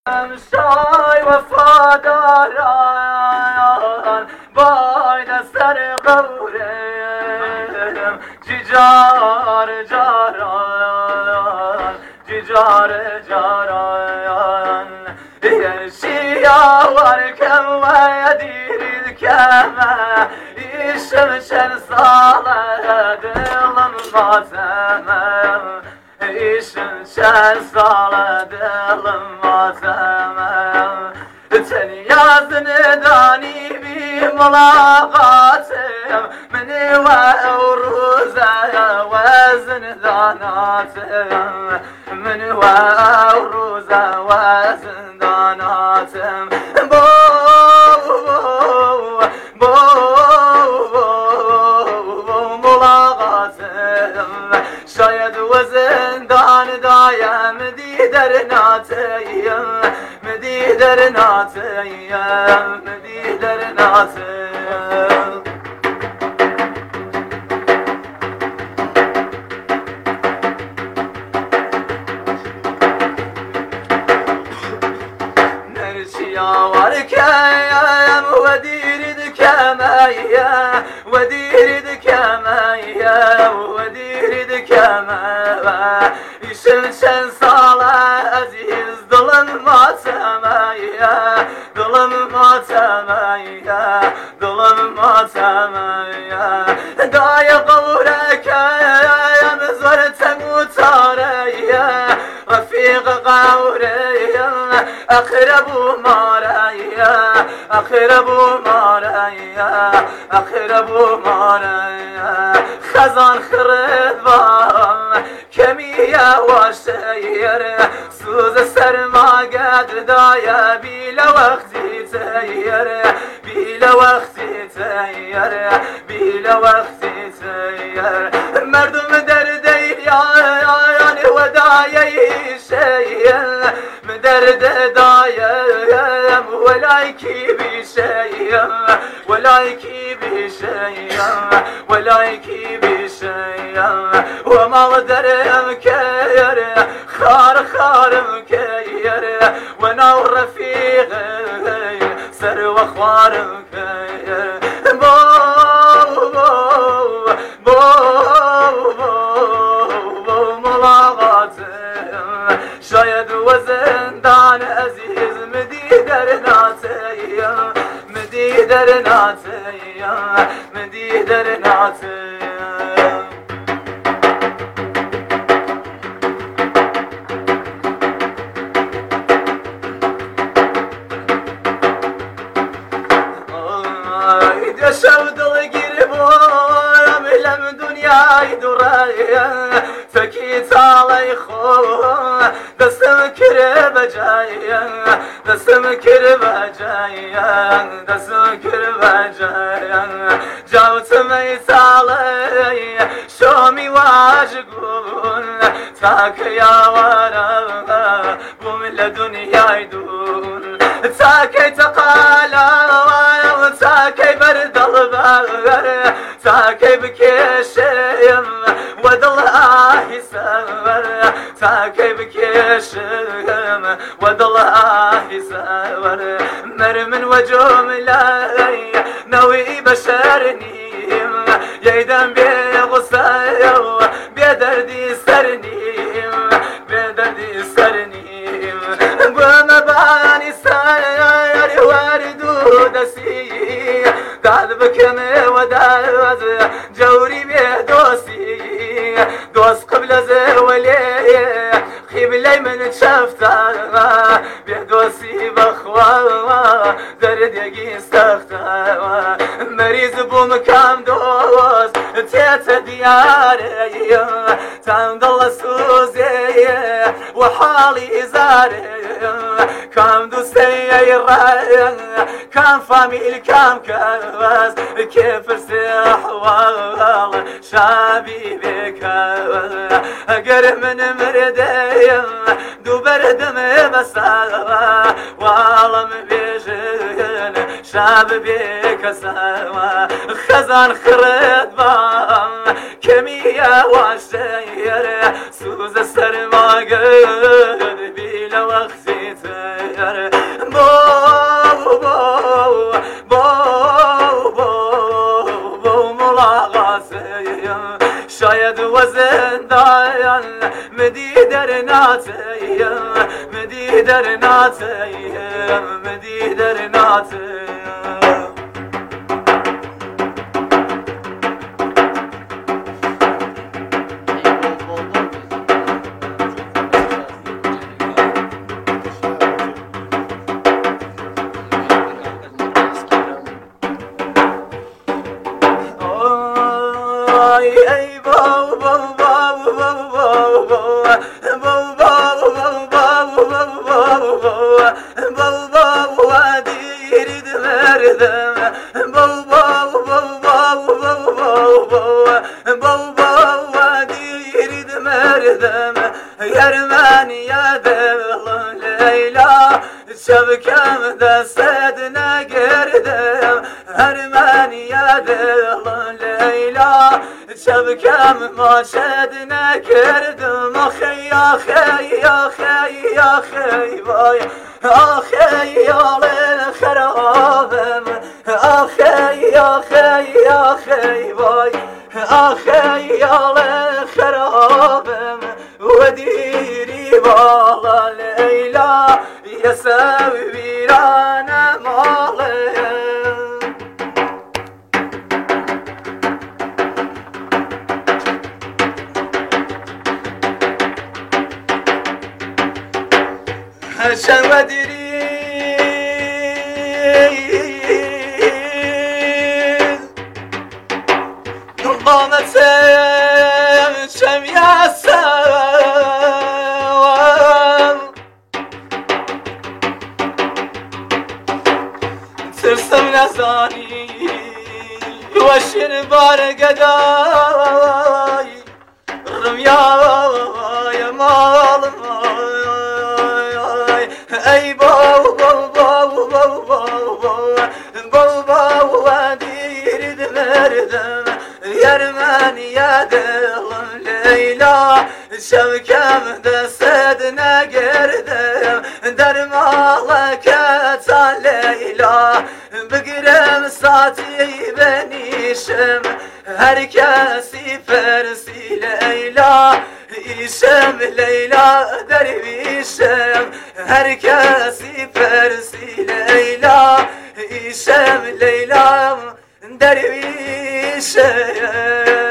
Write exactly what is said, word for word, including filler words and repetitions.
شای وفاداران باید سر قورم جیجار جاران جیجار جاران شیاور کم و دیرید کمه ایشم چند ساله دلم ماتمم ایشم چند ساله دلم ماتمم تنیا زندانی بی ملاقاتم منی و روزه و زنداناتم منی و روزه و زنداناتم بو بو بو ملاقاتم شاید و زندان دایم دیدر ناتیم مدی در ناتیم مدی در ناتیم نرشي وركايم وديرد كمايا وديرد كمايا وديرد كمايا يشمشن صالة عزيز ظلم ما سمايا ظلم ما سمايا ظلم ما سمايا دايا قورك يا مزورت مطاريا رفيق قوريا أقرب ماريا أقرب ماريا أقرب ماريا خزان خردبان كمية وشير سوز سرما قد دايا بلا وقتي تير بلا وقتي تير بلا وقتي تير مردم دردي يا يعني ودايا شير مدرد دايا ولايكي بشيء ولايكي بشيء ولايكي بشيء وما درم كير خار خار مكير وانا ورفيقي سر واخوار مكير بو بو بو بو بو ملاقاتم شاید وزندان عزيز مدي در ناتيم مدي در ناتيم مدي در ناتيم شود القربان ملم دنياي درايا فكيت علي خو دستم كرب جايا دستم كرب جايا دستم كرب جايا جاوت ميسالي شومي واجقون تاك يا ورا بومل دنياي دون تاكي تقالا تاكي برد البغر تاكي بكيشم ودل آهي سور تاكي بكيشم ودل آهي سور مرمن وجوم لاي نوي بشرنيم يدم بغصايو بيدردي سرنيم بيدردي سرنيم بمباني ساير واردو دسي قاعد بكمي وداز جوري بيدوسي دوس قبل زولي خيب لي من شفتا بيدوسي بخوا درد يجي استختا مريض بومكام دوس تيت دياري تندل سوزي وحالي زاري كام دوستي الراي كام فاميل كام كاس كيف ارسح والله شابي بك اقرب من مرديم دو بردم بساوا والله مبيجن شاب بك سوا خزان خرد بام كمية واشير سوز السر ما قد بلا وقتي yer Bo bo bo bo bo mulaqasıyım Şayet vazın dayan Medi dernatıyım Medi dernatıyım Medi dernatıyım Şevkem de sedine girdim Ermeniye dılın Leyla Şevkem maşedine girdim Ahi ahi ahi ahi vay Ahi yalın harabım Ahi ahi ahi vay Ahi yalın harabım Vediri bağla Leyla يساوي بيرانا مالين عشان ودري قامت شم ياسر ترسم نزانی وشین بار گدای رمیای مال مای ای باو باو باو باو باو باو باو دیرد مردم یرمنیه دلم لیلا شوکم دستد نگردم در مالکت لیلا بگیرم ساتی بنیشم هر کسی فرسی لیلا ایشم لیلا درویشم هر کسی فرسی لیلا ایشم لیلا درویشم